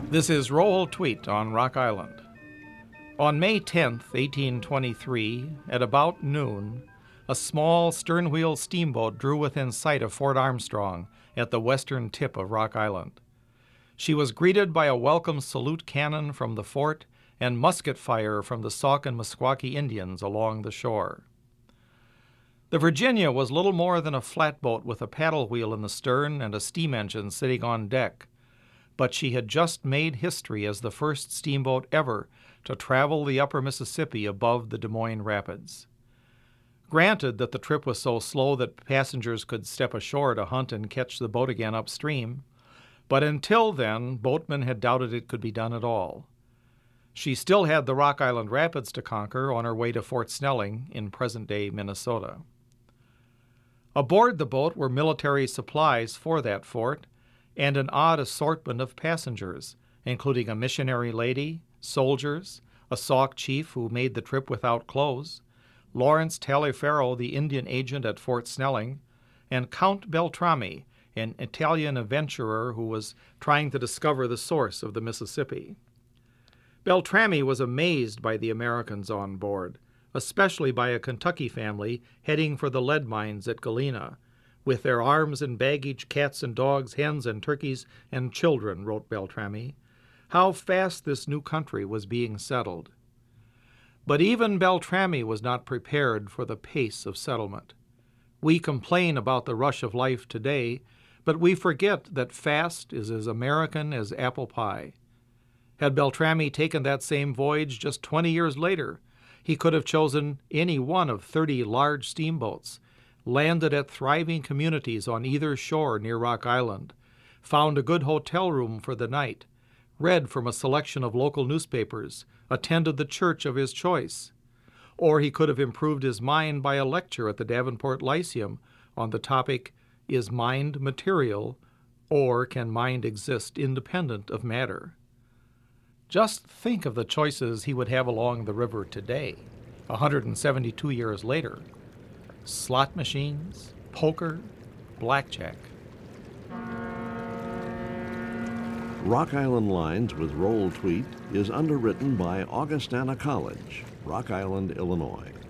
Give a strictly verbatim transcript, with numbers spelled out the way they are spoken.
This is Roll Tweet on Rock Island. On May tenth, eighteen twenty-three, at about noon, a small stern-wheel steamboat drew within sight of Fort Armstrong at the western tip of Rock Island. She was greeted by a welcome salute cannon from the fort and musket fire from the Sauk and Meskwaki Indians along the shore. The Virginia was little more than a flatboat with a paddle wheel in the stern and a steam engine sitting on deck, but she had just made history as the first steamboat ever to travel the upper Mississippi above the Des Moines Rapids. Granted that the trip was so slow that passengers could step ashore to hunt and catch the boat again upstream, but until then, boatmen had doubted it could be done at all. She still had the Rock Island Rapids to conquer on her way to Fort Snelling in present-day Minnesota. Aboard the boat were military supplies for that fort, and an odd assortment of passengers, including a missionary lady, soldiers, a Sauk chief who made the trip without clothes, Lawrence Taliaferro, the Indian agent at Fort Snelling, and Count Beltrami, an Italian adventurer who was trying to discover the source of the Mississippi. Beltrami was amazed by the Americans on board, especially by a Kentucky family heading for the lead mines at Galena, with their arms and baggage, cats and dogs, hens and turkeys and children, wrote Beltrami. How fast this new country was being settled. But even Beltrami was not prepared for the pace of settlement. We complain about the rush of life today, but we forget that fast is as American as apple pie. Had Beltrami taken that same voyage just twenty years later, he could have chosen any one of thirty large steamboats, landed at thriving communities on either shore near Rock Island, found a good hotel room for the night, read from a selection of local newspapers, attended the church of his choice. Or he could have improved his mind by a lecture at the Davenport Lyceum on the topic, Is Mind Material, or Can Mind Exist Independent of Matter? Just think of the choices he would have along the river today, one hundred seventy-two years later. Slot machines, poker, blackjack. Rock Island Lines with Roll Tweet is underwritten by Augustana College, Rock Island, Illinois.